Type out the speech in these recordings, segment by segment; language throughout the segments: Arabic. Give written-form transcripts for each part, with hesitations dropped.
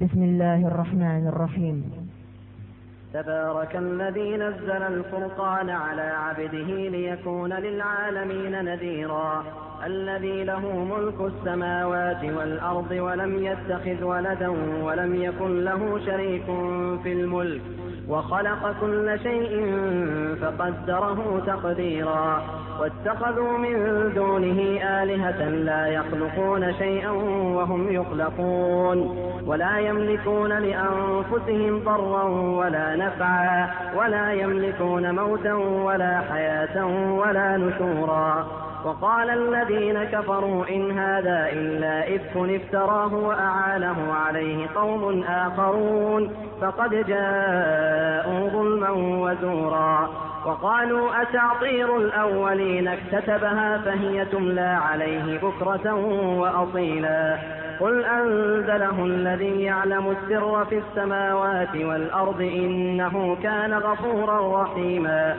بسم الله الرحمن الرحيم. تبارك الذي نزل الفرقان على عبده ليكون للعالمين نذيرا. الذي له ملك السماوات والأرض ولم يتخذ ولدا ولم يكن له شريك في الملك وخلق كل شيء فقدره تقديرا. واتخذوا من دونه آلهة لا يخلقون شيئا وهم يخلقون ولا يملكون لأنفسهم ضرا ولا نفعا ولا يملكون موتا ولا حياة ولا نشورا. وقال الذين كفروا إن هذا إلا إفك افتراه وأعانه عليه قوم آخرون فقد جاءوا ظلما وزورا. وقالوا أساطير الأولين اكتتبها فهي تملى عليه بكرة وأصيلا. قل أنزله الذي يعلم السر في السماوات والأرض إنه كان غفورا رحيما.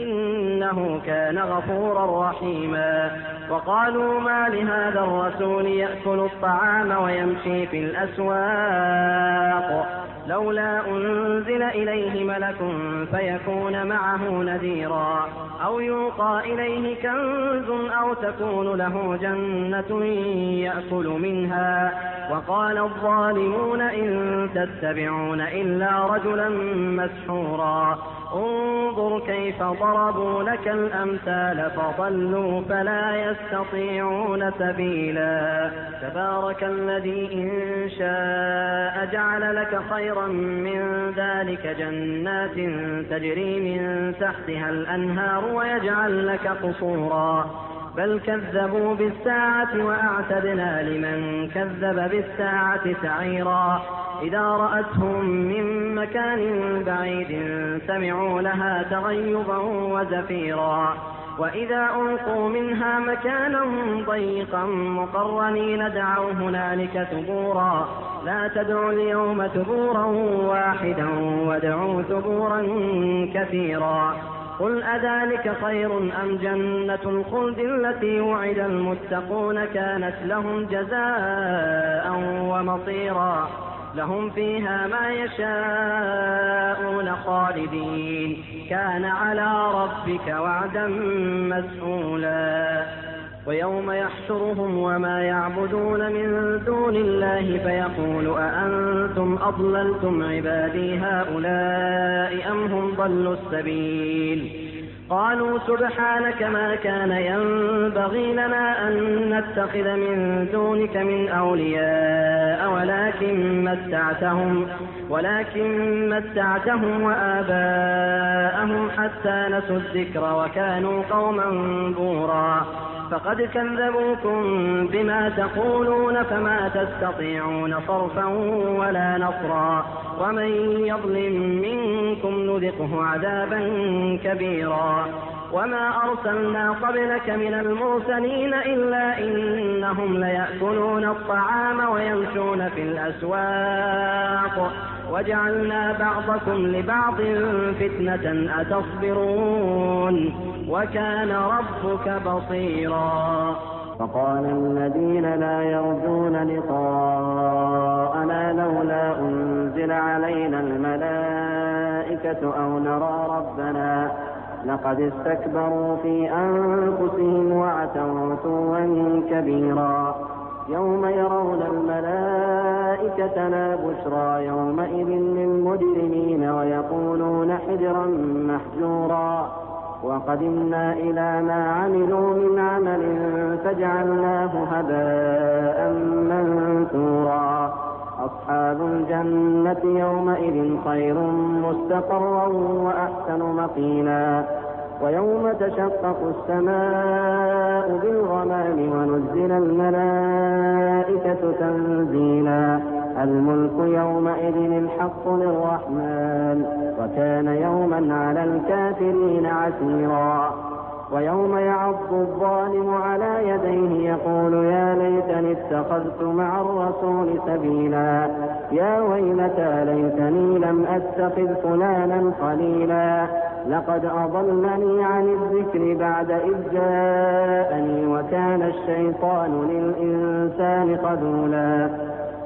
وقالوا ما لهذا الرسول يأكل الطعام ويمشي في الأسواق لولا أنزل إليه ملك فيكون معه نذيرا أو يلقى إليه كنز أو تكون له جنة يأكل منها. وقال الظالمون إن تتبعون إلا رجلا مسحورا. انظر كيف ضربوا لك الأمثال فضلوا فلا يستطيعون سبيلا. تبارك الذي إن شاء جعل لك خيرا من ذلك جنات تجري من تحتها الأنهار ويجعل لك قصورا. بل كذبوا بالساعة وأعتدنا لمن كذب بالساعة سعيرا. إذا رأتهم من مكان بعيد سمعوا لها تغيظا وزفيرا. وإذا ألقوا منها مكانا ضيقا مقرنين دعوا هنالك ثبورا. لا تدعوا اليوم ثبورا واحدا وادعوا ثبورا كثيرا. قل أذلك خير أم جنة الخلد التي وعد المتقون كانت لهم جزاء ومصيرا. لهم فيها ما يشاءون خالدين كان على ربك وعدا مسئولا. ويوم يحشرهم وما يعبدون من دون الله فيقول أأنتم أضللتم عبادي هؤلاء أم هم ضلوا السبيل. قالوا سبحانك ما كان ينبغي لنا أن نتخذ من دونك من أولياء ولكن متعتهم وآباءهم حتى نسوا الذكر وكانوا قوما بورا. فقد كذبوكم بما تقولون فما تستطيعون صرفا ولا نصرا. ومن يظلم منكم نذقه عذابا كبيرا. وما أرسلنا قبلك من المرسلين إلا إنهم ليأكلون الطعام ويمشون في الأسواق وجعلنا بعضكم لبعض فتنة أتصبرون وكان ربك بصيرا. فقال الذين لا يرجون لقاءنا لولا أنزل علينا الملائكة أو نرى ربنا لقد استكبروا في أنفسهم وعتوا عتوا كبيرا. يوم يرون الملائكة لا بشرى يومئذ للمجرمين ويقولون حجرا محجورا. وقدمنا إلى ما عملوا من عمل فجعلناه هباء منثورا. أصحاب الجنة يومئذ خير مستقرا وأحسن مقيلا. ويوم تشقق السماء بالغمام ونزل الملائكة تنزيلا. الملك يومئذ الحق للرحمن وكان يوما على الكافرين عسيرا. ويوم يعض الظالم على يديه يقول يا ليتني اتخذت مع الرسول سبيلا. يا ويلتى ليتني لم أتخذ فلانا خليلا. لقد أضلني عن الذكر بعد إذ جاءني وكان الشيطان للإنسان خذولا.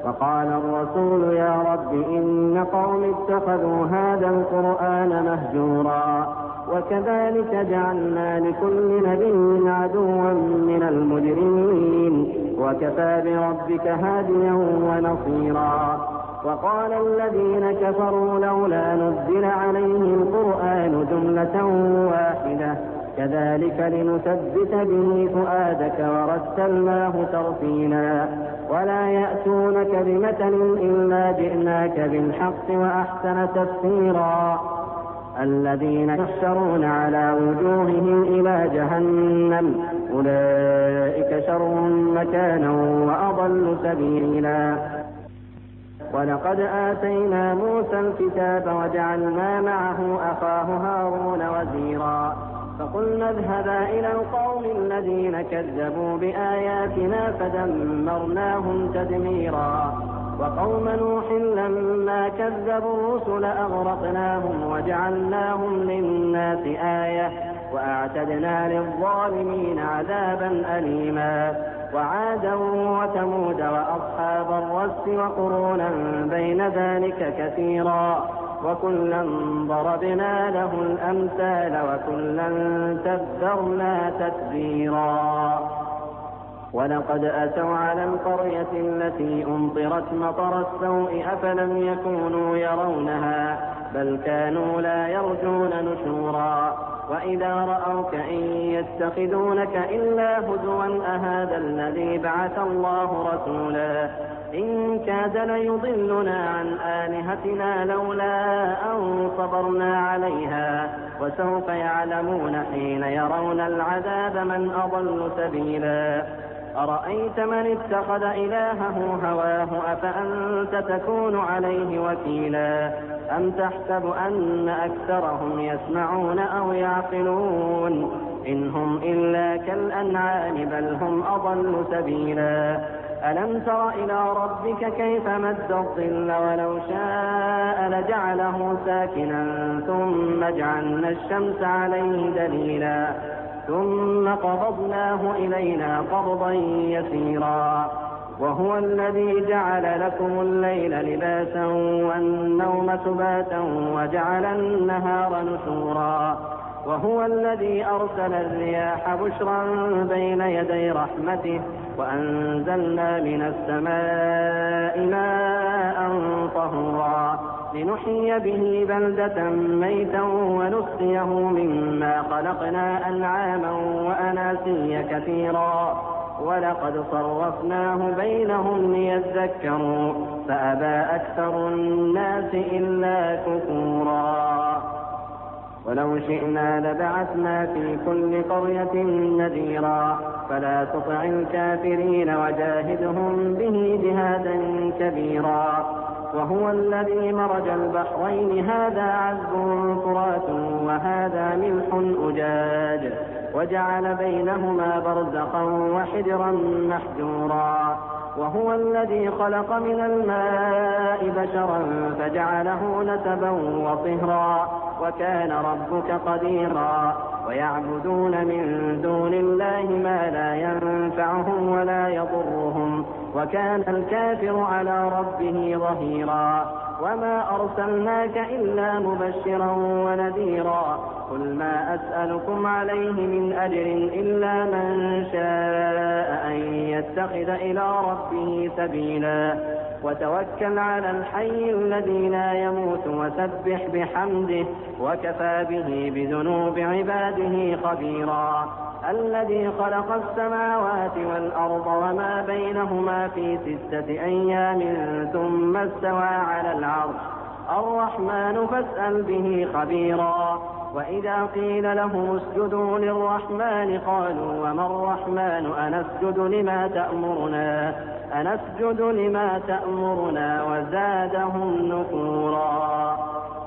وقال الرسول يا رب إن قوم اتخذوا هذا القرآن مهجورا وكذلك جعلنا لكل نبي عدوا من المجرمين وكفى بربك هاديا ونصيرا. وقال الذين كفروا لولا نزل عليه القرآن جملة واحدة كذلك لنثبت به فؤادك ورتلناه ترتيلا ولا يأتونك بمثل إلا جئناك بالحق وأحسن تفسيرا. الذين يحشرون على وجوههم إلى جهنم أولئك شر مكانا وأضل سبيلا. ولقد آتينا موسى الكتاب وجعلنا معه أخاه هارون وزيرا فقلنا اذهبا إلى القوم الذين كذبوا بآياتنا فدمرناهم تدميرا. وقوم نوح لما كذبوا الرسل أغرقناهم وجعلناهم للناس آية وأعتدنا للظالمين عذابا أليما. وعادا وثمود وأصحاب الرس وقرونا بين ذلك كثيرا وكلا ضربنا له الأمثال وكلا تبرنا تتبيرا. ولقد أتوا على القرية التي أمطرت مطر السوء أفلم يكونوا يرونها بل كانوا لا يرجون نشورا. وإذا رأوك إن يتخذونك إلا هزوا أهذا الذي بعث الله رسولا إن كاد ليضلنا عن آلهتنا لولا أن صبرنا عليها وسوف يعلمون حين يرون العذاب من أضل سبيلا. أرأيت من اتخذ إلهه هواه أفأنت تكون عليه وكيلا أم تحسب أن أكثرهم يسمعون أو يعقلون إن هم إلا كالأنعام بل هم أضل سبيلا. ألم تر إلى ربك كيف مد الظل ولو شاء لجعله ساكنا ثم جعلنا الشمس عليه دليلا ثم قبضناه إلينا قبضا يسيرا. وهو الذي جعل لكم الليل لباسا والنوم سباتا وجعل النهار نشورا. وهو الذي أرسل الرياح بشرا بين يدي رحمته وأنزلنا من السماء ماء طهورا لنحيي به بلدة ميتا ونسقيه مما خلقنا أنعاما وأناسيا كثيرا. ولقد صرفناه بينهم ليذكروا فأبى أكثر الناس إلا كفورا. ولو شئنا لبعثنا في كل قرية نذيرا فلا تطع الكافرين وجاهدهم به جهادا كبيرا. وهو الذي مرج البحرين هذا عذب فرات وهذا ملح أجاج وجعل بينهما برزخا وحجرا محجورا. وهو الذي خلق من الماء بشرا فجعله نسبا وصهرا وكان ربك قديرا. ويعبدون من دون الله ما لا ينفعهم ولا يضرهم وكان الكافر على ربه ظهيرا. وما أرسلناك إلا مبشرا ونذيرا. قل ما أسألكم عليه من أجر إلا من شاء أن يتخذ إلى ربه سبيلا. وتوكل على الحي الذي لا يموت وسبح بحمده وكفى به بذنوب عباده خبيرا. الذي خلق السماوات والأرض وما بينهما في 6 أيام ثم استوى على العرش الرحمن فاسأل به خبيرا. وإذا قيل لهم اسجدوا للرحمن قالوا وما الرحمن أنسجد لما تأمرنا وزادهم نفورا.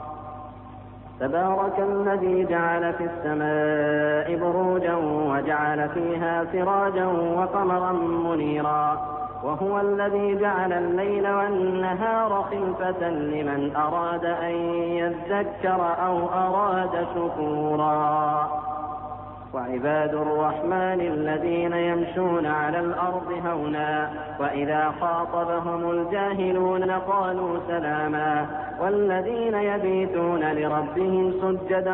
تبارك الذي جعل في السماء بروجا وجعل فيها سراجا وقمرا منيرا. وهو الذي جعل الليل والنهار خلفة لمن أراد أن يذكر أو أراد شكورا. وعباد الرحمن الذين يمشون على الأرض هونا وإذا خاطبهم الجاهلون قالوا سلاما والذين يبيتون لربهم سجدا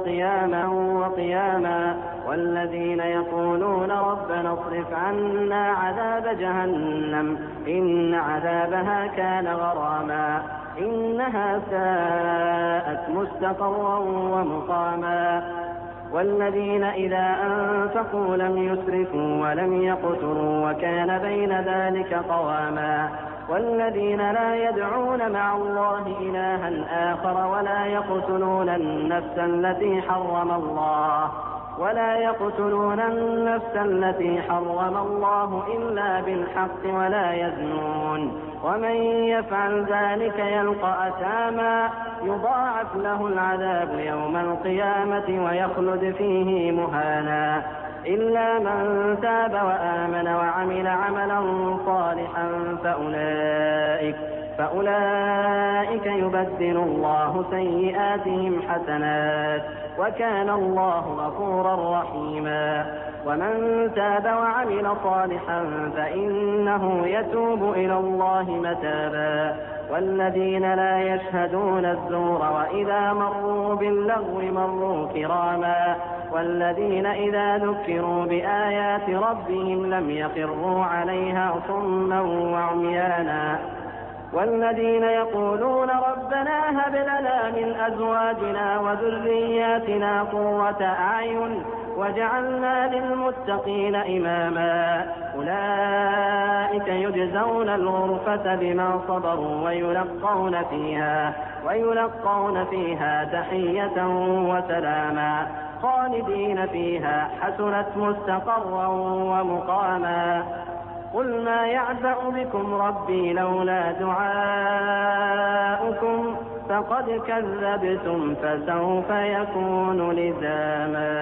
وقياما والذين يقولون ربنا اصرف عنا عذاب جهنم إن عذابها كان غراما إنها ساءت مستقرا ومقاما والذين إذا أنفقوا لم يسرفوا ولم يقتروا وكان بين ذلك قواما والذين لا يدعون مع الله إلها آخر ولا يقتلون النفس التي حرم الله إلا بالحق ولا يزنون ومن يفعل ذلك يلقى أثاما يضاعف له العذاب يوم القيامة ويخلد فيه مهانا إلا من تاب وآمن وعمل عملا صالحا فأولئك يبدل الله سيئاتهم حسنات وكان الله غفورا رحيما ومن تاب وعمل صالحا فإنه يتوب إلى الله متابا والذين لا يشهدون الزور وإذا مروا باللغو مروا كراما والذين إذا ذكروا بآيات ربهم لم يخروا عليها صما وعميانا والذين يقولون ربنا هب لنا من أزواجنا وذرياتنا قرة أعين وجعلنا للمتقين إماما أولئك يجزون الغرفة بما صبروا ويلقون فيها تحية وسلاما خالدين فيها حسنت مستقرا ومقاما قل ما يعبأ بكم ربي لولا دعاؤكم فقد كذبتم فسوف يكون لزاما